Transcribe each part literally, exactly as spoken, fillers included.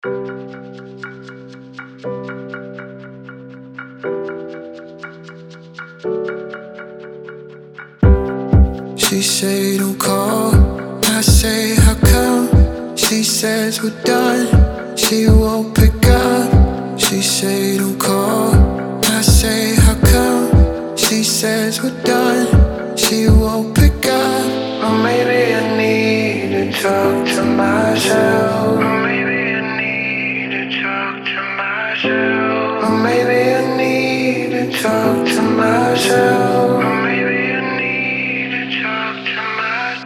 She say don't call, I say how come? She says we're done, she won't pick up. She say don't call, I say how come? She says we're done, she won't pick up. Or maybe I need to talk to myself. Or maybe I need to talk to myself. Or maybe I need to talk to myself. Or maybe I need to talk to myself.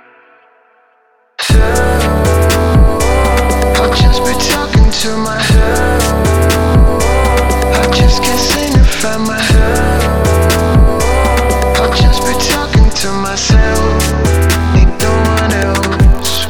I'll just be talking to myself. I just can't seem to find myself. I'll just be talking to myself. Need no one else.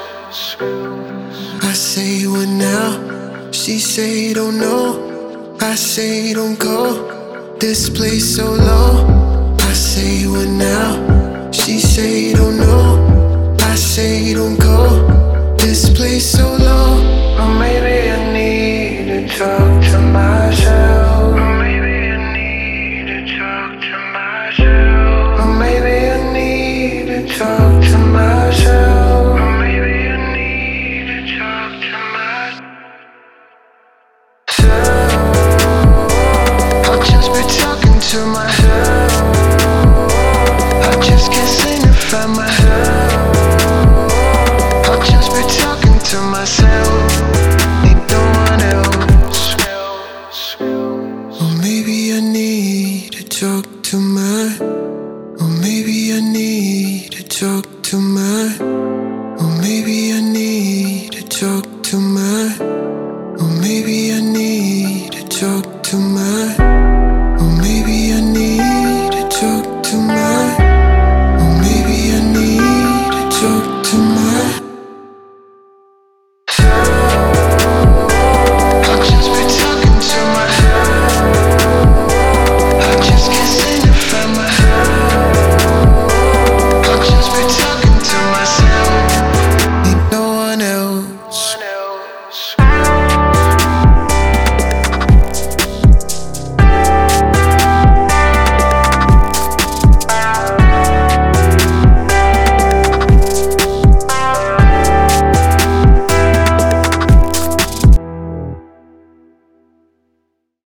I say what now? She say don't know. I say don't go. This place so low. I say what now? She say don't know. I say don't go. This place so low. Or maybe I need to talk to myself. Or maybe I need to talk to myself. Or maybe I need to talk to myself. Or maybe I need to talk to myself. I'll just be talking to myself. I just can't seem to find myself. I'll just be talking to myself. Need no one else. Or maybe I need to talk to my. Or maybe I need to talk to my. Or maybe I need to talk to my. Or maybe I need to talk to my. Or maybe I need to talk to my. Or maybe I need to talk to my.